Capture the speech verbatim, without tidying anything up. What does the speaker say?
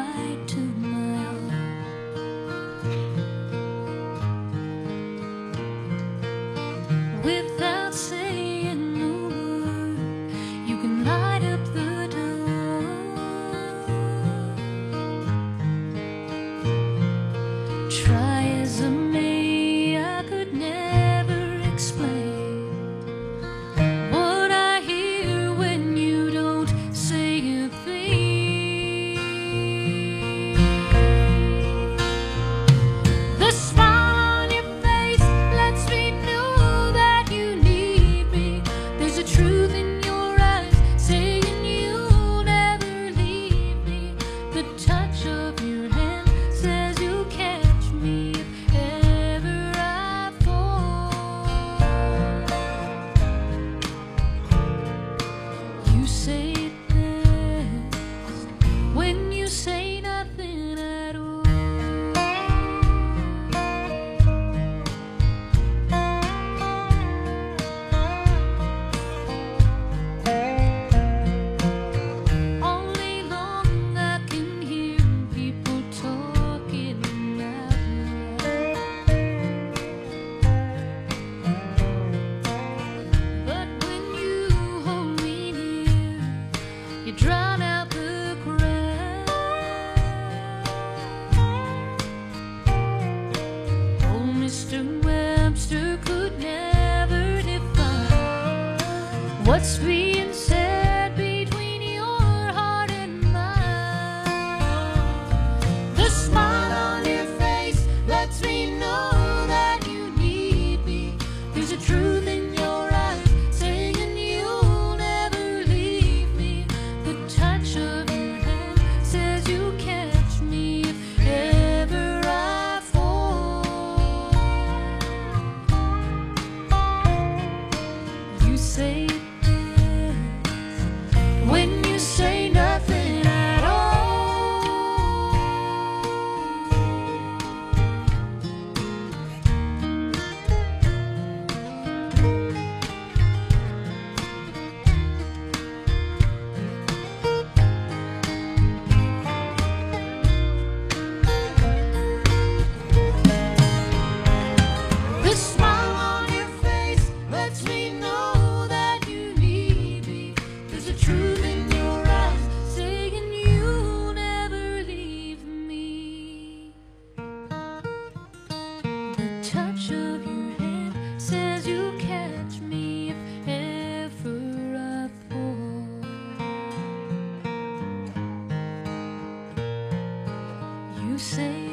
right to my heart. Without saying a word, you can light up the door. Try as I may, I could never explain what I hear when you don't say a thing. The smile on your face lets me know that you need me. There's a truth in your eyes saying you'll never leave me. The touch of your hand says you'll catch me if ever I fall. You say it best when you say nothing at all. All day long I can hear people talking out loud, but when you hold me near, you drown out the crowd. Oh, Mister Webster could never define what's being said between your heart and mine. The smile on your face lets me know that you need me. There's a truth in your eyes saying you'll never leave me. The touch of your hand says you'll catch me if ever I fall. You say it best when you say nothing at all. The smile on your face lets me know that you need me. There's a truth in your eyes saying you'll never leave me. The touch of your hand says you'll catch me if ever I fall. You say